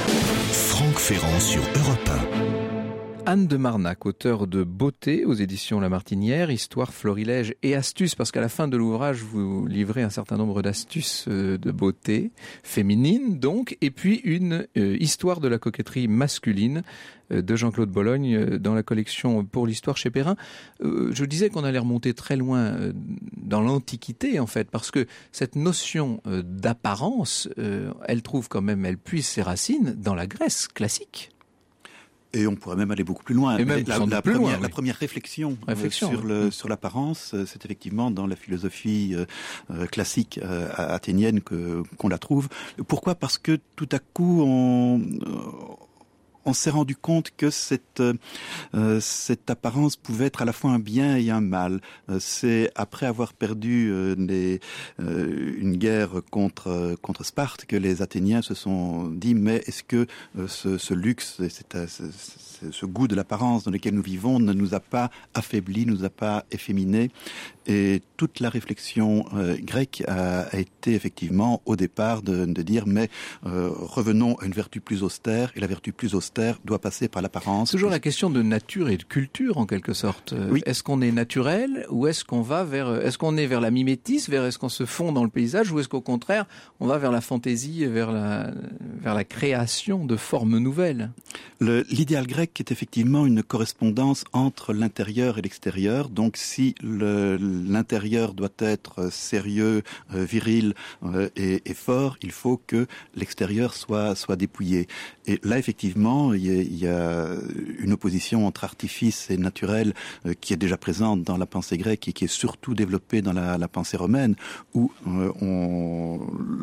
Franck Ferrand sur Europe un. Anne de Marnac, auteure de Beauté aux éditions La Martinière, histoire, florilège et astuces, parce qu'à la fin de l'ouvrage, vous livrez un certain nombre d'astuces de beauté féminine, donc, et puis une euh, histoire de la coquetterie masculine euh, de Jean-Claude Bologne euh, dans la collection Pour l'histoire chez Perrin. Euh, je disais qu'on allait remonter très loin euh, dans l'Antiquité, en fait, parce que cette notion euh, d'apparence, euh, elle trouve quand même, elle puise ses racines dans la Grèce classique. Et on pourrait même aller beaucoup plus loin. Et même la, la, plus première, loin, oui. la première réflexion, réflexion euh, sur, oui. le, sur l'apparence, euh, c'est effectivement dans la philosophie euh, classique euh, athénienne que, qu'on la trouve. Pourquoi ? Parce que tout à coup, on... Euh, on s'est rendu compte que cette, euh, cette apparence pouvait être à la fois un bien et un mal. Euh, c'est après avoir perdu euh, les, euh, une guerre contre, contre Sparte que les Athéniens se sont dit, mais est-ce que euh, ce, ce luxe, cet, ce, ce goût de l'apparence dans lequel nous vivons ne nous a pas affaiblis, ne nous a pas efféminés? Et toute la réflexion euh, grecque a, a été effectivement au départ de, de dire mais euh, revenons à une vertu plus austère, et la vertu plus austère doit passer par l'apparence. Toujours la question de nature et de culture en quelque sorte. Oui. Est-ce qu'on est naturel ou est-ce qu'on va vers, est-ce qu'on est vers la mimétisme, vers est-ce qu'on se fond dans le paysage, ou est-ce qu'au contraire on va vers la fantaisie, vers la, vers la création de formes nouvelles? Le, l'idéal grec est effectivement une correspondance entre l'intérieur et l'extérieur. Donc si le, l'intérieur doit être sérieux, euh, viril euh, et, et fort, il faut que l'extérieur soit, soit dépouillé. Et là, effectivement, il y a, il y a une opposition entre artifice et naturel euh, qui est déjà présente dans la pensée grecque et qui est surtout développée dans la, la pensée romaine, où euh, on,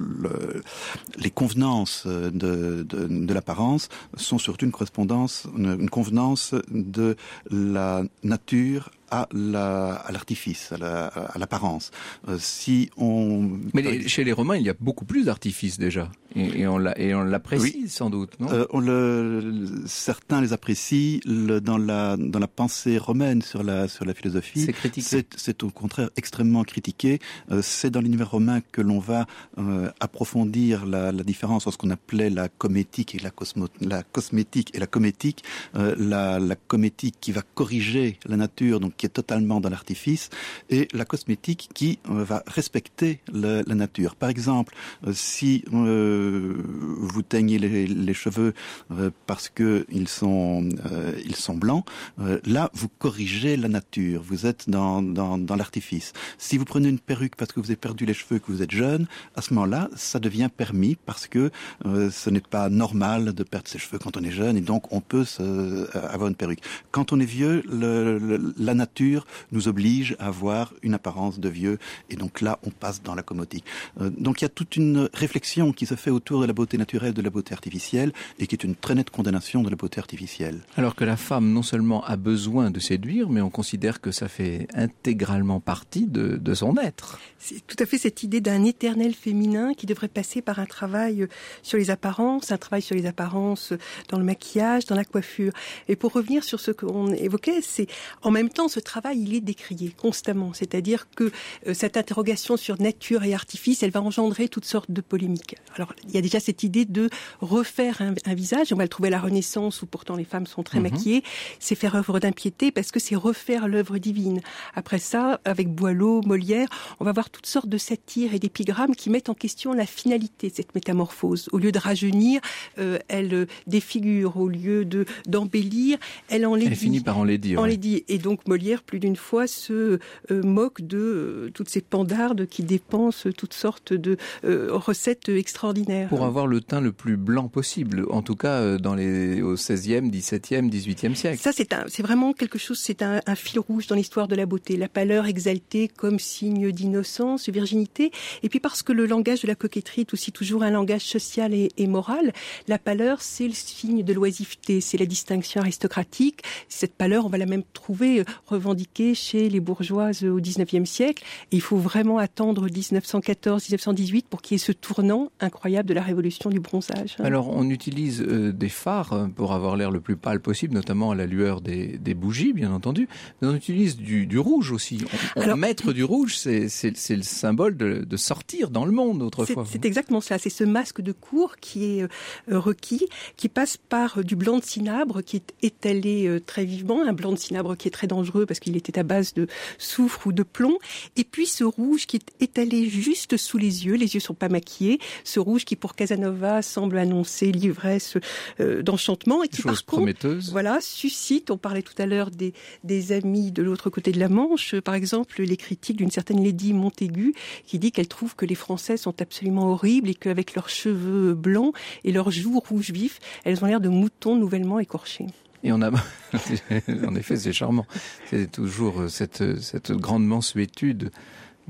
le, les convenances de, de, de l'apparence sont surtout une correspondance, une, une convenance de la nature à, la, à l'artifice, à, la, à l'apparence. Euh, si on... Mais les, chez les Romains, il y a beaucoup plus d'artifices déjà, et, et on l'a, et on l'apprécie oui. sans doute, non? euh, on le, certains les apprécient le, dans la dans la pensée romaine sur la sur la philosophie. C'est critiqué. C'est, c'est au contraire extrêmement critiqué. Euh, c'est dans l'univers romain que l'on va euh, approfondir la, la différence entre ce qu'on appelait la cométique et la, cosmo, la cosmétique et la cométique. Euh, la, la cométique qui va corriger la nature, donc qui est totalement dans l'artifice, et la cosmétique qui euh, va respecter le, la nature. Par exemple, euh, si euh, vous teignez les, les cheveux euh, parce que ils sont euh, ils sont blancs, euh, là vous corrigez la nature. Vous êtes dans dans dans l'artifice. Si vous prenez une perruque parce que vous avez perdu les cheveux, que vous êtes jeune, à ce moment-là, ça devient permis parce que euh, ce n'est pas normal de perdre ses cheveux quand on est jeune, et donc on peut se, euh, avoir une perruque. Quand on est vieux, le, le, la nature nous oblige à avoir une apparence de vieux, et donc là on passe dans la cométique. Euh, donc il y a toute une réflexion qui se fait autour de la beauté naturelle, de la beauté artificielle, et qui est une très nette condamnation de la beauté artificielle. Alors que la femme non seulement a besoin de séduire, mais on considère que ça fait intégralement partie de, de son être. C'est tout à fait cette idée d'un éternel féminin qui devrait passer par un travail sur les apparences, un travail sur les apparences dans le maquillage, dans la coiffure. Et pour revenir sur ce qu'on évoquait, c'est en même temps ce travail, il est décrié constamment. C'est-à-dire que euh, cette interrogation sur nature et artifice, elle va engendrer toutes sortes de polémiques. Alors, il y a déjà cette idée de refaire un, un visage. On va le trouver à la Renaissance, où pourtant les femmes sont très mmh. maquillées. C'est faire œuvre d'impiété parce que c'est refaire l'œuvre divine. Après ça, avec Boileau, Molière, on va voir toutes sortes de satires et d'épigrammes qui mettent en question la finalité de cette métamorphose. Au lieu de rajeunir, euh, elle défigure. Au lieu de d'embellir, elle enlaidit. Elle finit par enlaidir. Enlaidit. Ouais. Et donc, Molière, plus d'une fois, se euh, moque de euh, toutes ces pandardes qui dépensent toutes sortes de euh, recettes extraordinaires. Pour avoir le teint le plus blanc possible, en tout cas euh, dans les, au seizième, dix-septième, dix-huitième siècle. Ça, c'est, un, c'est vraiment quelque chose, c'est un, un fil rouge dans l'histoire de la beauté. La pâleur exaltée comme signe d'innocence, de virginité. Et puis parce que le langage de la coquetterie est aussi toujours un langage social et, et moral, la pâleur, c'est le signe de l'oisiveté, c'est la distinction aristocratique. Cette pâleur, on va la même trouver revendiquée chez les bourgeoises au dix-neuvième siècle. Et il faut vraiment attendre dix-neuf cent quatorze dix-neuf cent dix-huit pour qu'il y ait ce tournant incroyable de la révolution du bronzage. Alors, on utilise euh, des fards pour avoir l'air le plus pâle possible, notamment à la lueur des, des bougies, bien entendu. Mais on utilise du, du rouge aussi. On, on Alors, mettre du rouge, c'est, c'est, c'est le symbole de, de sortir dans le monde autrefois. C'est, c'est exactement ça. C'est ce masque de cour qui est euh, requis, qui passe par euh, du blanc de cinabre qui est étalé euh, très vivement, un blanc de cinabre qui est très dangereux parce qu'il était à base de soufre ou de plomb, et puis ce rouge qui est étalé juste sous les yeux, les yeux sont pas maquillés, ce rouge qui pour Casanova semble annoncer l'ivresse euh, d'enchantement, et qui Chose par contre, voilà, suscite, on parlait tout à l'heure des, des amis de l'autre côté de la Manche, par exemple les critiques d'une certaine Lady Montaigu, qui dit qu'elle trouve que les Français sont absolument horribles et qu'avec leurs cheveux blancs et leurs joues rouges vifs, elles ont l'air de moutons nouvellement écorchés. Et on a, en effet, c'est charmant. C'est toujours cette, cette grande mansuétude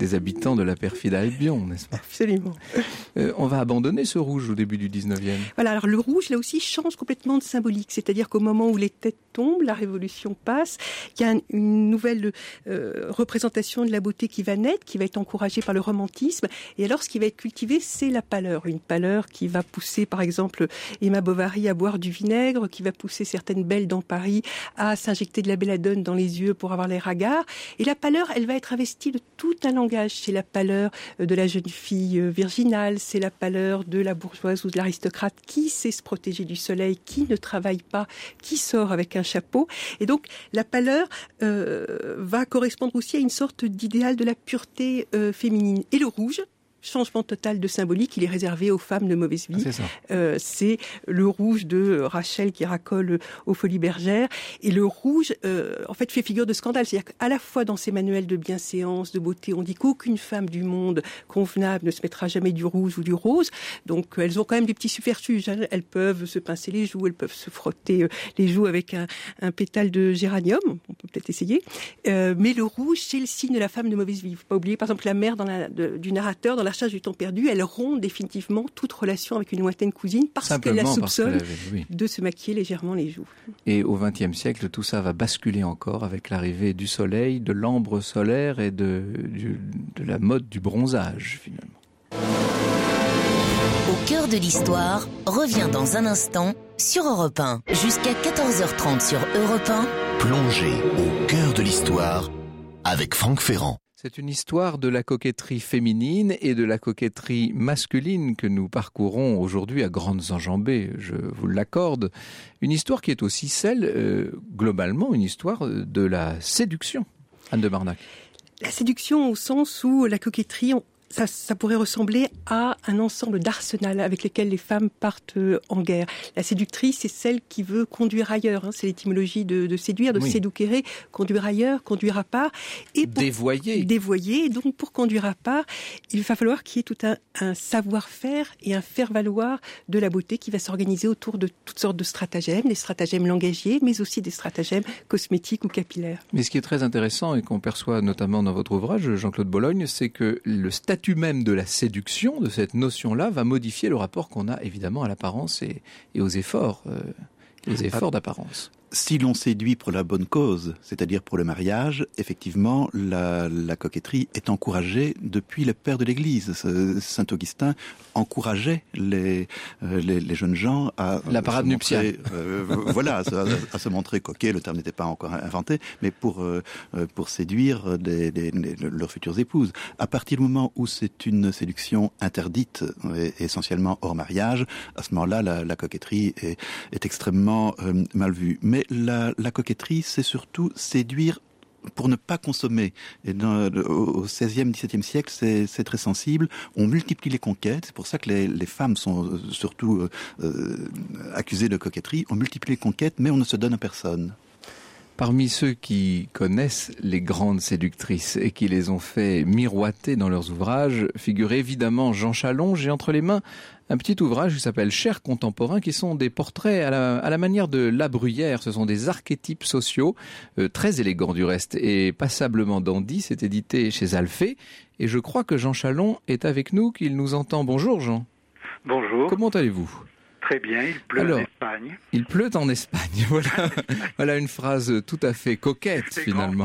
des habitants de la perfide Albion, n'est-ce pas? Absolument. Euh, on va abandonner ce rouge au début du dix-neuvième. Voilà, alors le rouge, là aussi, change complètement de symbolique. C'est-à-dire qu'au moment où les têtes tombent, la Révolution passe, il y a une nouvelle euh, représentation de la beauté qui va naître, qui va être encouragée par le romantisme. Et alors, ce qui va être cultivé, c'est la pâleur. Une pâleur qui va pousser, par exemple, Emma Bovary à boire du vinaigre, qui va pousser certaines belles dans Paris à s'injecter de la belladone dans les yeux pour avoir l'air hagard. Et la pâleur, elle va être investie de tout un langage. C'est la pâleur de la jeune fille virginale, c'est la pâleur de la bourgeoise ou de l'aristocrate qui sait se protéger du soleil, qui ne travaille pas, qui sort avec un chapeau. Et donc, la pâleur euh, va correspondre aussi à une sorte d'idéal de la pureté euh, féminine. Et le rouge, changement total de symbolique, il est réservé aux femmes de mauvaise vie. Ah, c'est ça. Euh, c'est le rouge de Rachel qui racole aux Folies Bergères. Et le rouge, euh, en fait, fait figure de scandale. C'est-à-dire qu'à la fois dans ces manuels de bienséance, de beauté, on dit qu'aucune femme du monde convenable ne se mettra jamais du rouge ou du rose. Donc, elles ont quand même des petits subterfuges. Hein. Elles peuvent se pincer les joues, elles peuvent se frotter les joues avec un, un pétale de géranium. On peut peut-être essayer. Euh, mais le rouge, c'est le signe de la femme de mauvaise vie. Il ne faut pas oublier, par exemple, la mère dans la, de, du narrateur, dans la Recherche du temps perdu, elle rompt définitivement toute relation avec une lointaine cousine parce qu'elle la soupçonne qu'elle avait, oui. de se maquiller légèrement les joues. Et au vingtième siècle, tout ça va basculer encore avec l'arrivée du soleil, de l'ambre solaire et de, du, de la mode du bronzage, finalement. Au cœur de l'histoire revient dans un instant sur Europe un. Jusqu'à quatorze heures trente sur Europe un. Plongez au cœur de l'histoire avec Franck Ferrand. C'est une histoire de la coquetterie féminine et de la coquetterie masculine que nous parcourons aujourd'hui à grandes enjambées, je vous l'accorde. Une histoire qui est aussi celle, euh, globalement, une histoire de la séduction. Anne de Marnac. La séduction au sens où la coquetterie... On... Ça, ça pourrait ressembler à un ensemble d'arsenal avec lesquels les femmes partent en guerre. La séductrice, c'est celle qui veut conduire ailleurs. Hein. C'est l'étymologie de, de séduire, de oui. séduquere, conduire ailleurs, conduire à part. Et pour dévoyer. Dévoyer. Et donc, pour conduire à part, il va falloir qu'il y ait tout un, un savoir-faire et un faire-valoir de la beauté qui va s'organiser autour de toutes sortes de stratagèmes, des stratagèmes langagiers, mais aussi des stratagèmes cosmétiques ou capillaires. Mais ce qui est très intéressant et qu'on perçoit notamment dans votre ouvrage, Jean-Claude Bologne, c'est que le statut même de la séduction, de cette notion-là, va modifier le rapport qu'on a évidemment à l'apparence et, et aux efforts, euh, les efforts d'apparence. Si l'on séduit pour la bonne cause, c'est-à-dire pour le mariage, effectivement, la, la coquetterie est encouragée depuis le père de l'Église. Saint Augustin encourageait les, les, les jeunes gens à... La parade nuptiale. Euh, voilà, à, à se montrer coquet, le terme n'était pas encore inventé, mais pour, euh, pour séduire des, des, des, leurs futures épouses. À partir du moment où c'est une séduction interdite, et essentiellement hors mariage, à ce moment-là, la, la coquetterie est, est extrêmement euh, mal vue. Mais La, la coquetterie, c'est surtout séduire pour ne pas consommer. Et dans, au seizième, dix-septième siècle, c'est, c'est très sensible. On multiplie les conquêtes. C'est pour ça que les, les femmes sont surtout euh, accusées de coquetterie. On multiplie les conquêtes, mais on ne se donne à personne. Parmi ceux qui connaissent les grandes séductrices et qui les ont fait miroiter dans leurs ouvrages, figure évidemment Jean Chalon. J'ai entre les mains un petit ouvrage qui s'appelle Chers contemporains, qui sont des portraits à la, à la manière de La Bruyère. Ce sont des archétypes sociaux, euh, très élégants du reste, et passablement dandy. C'est édité chez Alphée. Et je crois que Jean Chalon est avec nous, qu'il nous entend. Bonjour Jean. Bonjour. Comment allez-vous ? Très bien, il pleut Alors, en Espagne. Il pleut en Espagne, voilà, voilà une phrase tout à fait coquette c'est finalement.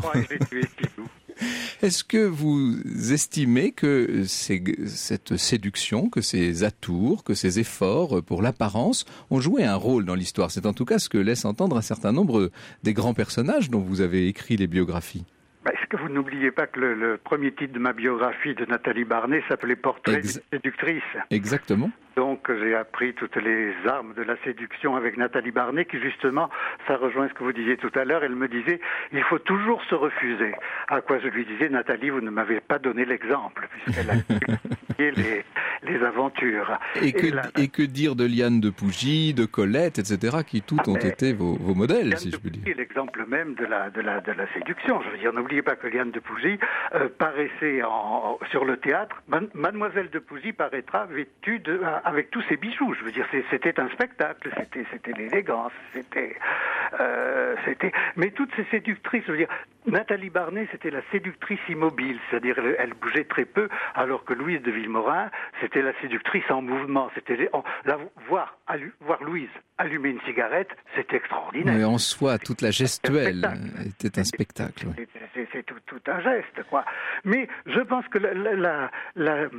Est-ce que vous estimez que ces, cette séduction, que ces atours, que ces efforts pour l'apparence ont joué un rôle dans l'histoire ? C'est en tout cas ce que laisse entendre un certain nombre des grands personnages dont vous avez écrit les biographies. Est-ce que vous n'oubliez pas que le, le premier titre de ma biographie de Nathalie Barnet s'appelait Portrait Ex- d'une séductrice ? Exactement. Donc j'ai appris toutes les armes de la séduction avec Nathalie Barnet, qui justement, ça rejoint ce que vous disiez tout à l'heure, elle me disait, il faut toujours se refuser. À quoi je lui disais, Nathalie, vous ne m'avez pas donné l'exemple, puisqu'elle a multiplié les, les aventures. Et que, et, là, et que dire de Liane de Pougy, de Colette, et cetera, qui toutes ont été vos, vos modèles, Liane si je puis dire. C'est l'exemple même de la, de, la, de la séduction. Je veux dire, n'oubliez pas que Liane de Pougy euh, paraissait en, sur le théâtre. Man, Mademoiselle de Pougy paraîtra vêtue de, avec tous ses bijoux. Je veux dire, c'était un spectacle, c'était, c'était l'élégance, c'était, euh, c'était. Mais toutes ces séductrices, je veux dire, Nathalie Barnet, c'était la séductrice immobile, c'est-à-dire elle, elle bougeait très peu, alors que Louise de Villemorin, c'était la séductrice en mouvement. C'était on, la, voir, allu, voir Louise allumer une cigarette, c'est extraordinaire. Mais en soi, toute la gestuelle un était un spectacle. Oui. C'est, c'est tout, tout un geste, quoi. Mais je pense que la, la, la, la,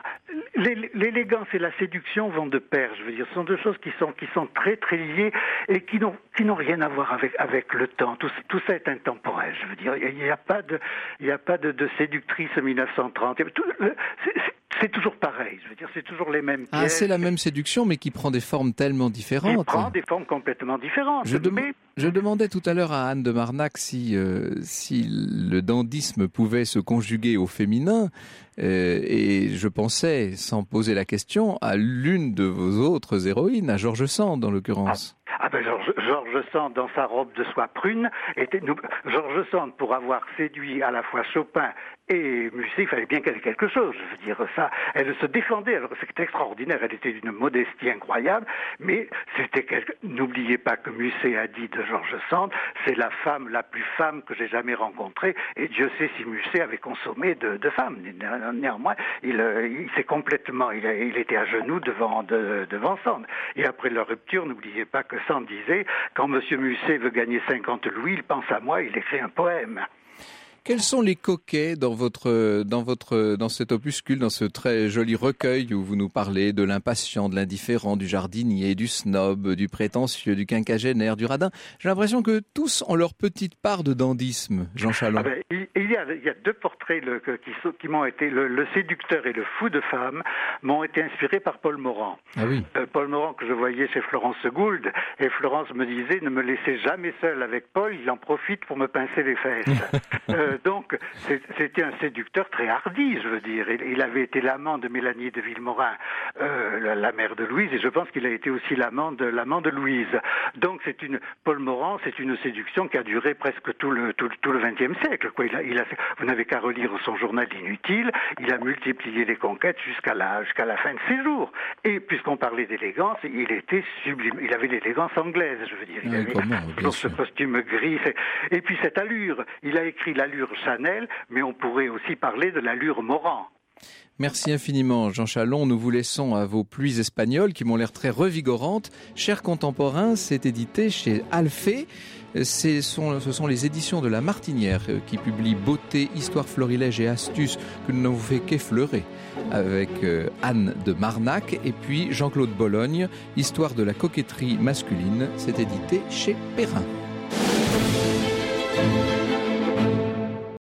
l'élégance et la séduction vont de pair. Je veux dire, ce sont deux choses qui sont qui sont très très liées et qui n'ont qui n'ont rien à voir avec avec le temps. Tout, tout ça est intemporel. Je veux dire, il n'y a pas de il y a pas de, de séductrice mille neuf cent trente. Tout, c'est, c'est, c'est toujours pareil. Je veux dire, c'est toujours les mêmes pièces. Ah, c'est la même séduction, mais qui prend des formes tellement différentes. Qui prend des formes complètement différentes. Je, de... mais... je demandais tout à l'heure à Anne de Marnac si euh, si le dandysme pouvait se conjuguer au féminin, euh, et je pensais, sans poser la question, à l'une de vos autres héroïnes, à George Sand en l'occurrence. Ah, ah ben George, George Sand, dans sa robe de soie prune, était nous, George Sand, pour avoir séduit à la fois Chopin et Musset, il fallait bien qu'elle ait quelque chose. Je veux dire, ça, elle se défendait. Alors c'était extraordinaire. Elle était d'une modestie incroyable, mais c'était quelque... N'oubliez pas que Musset a dit de George Sand, c'est la femme la plus femme que j'ai jamais rencontrée. Et Dieu sait si Musset avait consommé de, de femmes. Néanmoins, il, il s'est complètement, il, a, il était à genoux devant, de, devant Sand. Et après leur rupture, n'oubliez pas que Sand disait, quand Monsieur Musset veut gagner cinquante louis, il pense à moi, il écrit un poème. Quels sont les coquets dans votre, dans votre, dans cet opuscule, dans ce très joli recueil où vous nous parlez de l'impatient, de l'indifférent, du jardinier, du snob, du prétentieux, du quinquagénaire, du radin? J'ai l'impression que tous ont leur petite part de dandysme, Jean Chalon. Ah ben, il, il, y a, il y a deux portraits le, qui, qui m'ont été, le, le séducteur et le fou de femme, m'ont été inspirés par Paul Morand. Ah oui. Euh, Paul Morand que je voyais chez Florence Gould, et Florence me disait, ne me laissez jamais seul avec Paul, il en profite pour me pincer les fesses. euh, Donc, c'était un séducteur très hardi, je veux dire. Il avait été l'amant de Mélanie de Villemorin, euh, la, la mère de Louise, et je pense qu'il a été aussi l'amant de, l'amant de Louise. Donc, c'est une, Paul Morand, c'est une séduction qui a duré presque tout le, tout, tout le vingtième siècle, quoi. Il a, il a, vous n'avez qu'à relire son journal inutile, il a multiplié les conquêtes jusqu'à la, jusqu'à la fin de ses jours. Et puisqu'on parlait d'élégance, il était sublime. Il avait l'élégance anglaise, je veux dire. Il oui, avait comment, toujours ce costume gris. Et puis cette allure. Il a écrit l'allure Chanel, mais on pourrait aussi parler de l'allure Morand. Merci infiniment, Jean Chalon. Nous vous laissons à vos pluies espagnoles qui m'ont l'air très revigorantes. Chers contemporains, c'est édité chez Alphée. Ce sont, ce sont les éditions de La Martinière qui publient Beauté, Histoire, Florilège et Astuces que nous n'avons fait qu'effleurer avec Anne de Marnac et puis Jean-Claude Bologne, Histoire de la coquetterie masculine. C'est édité chez Perrin.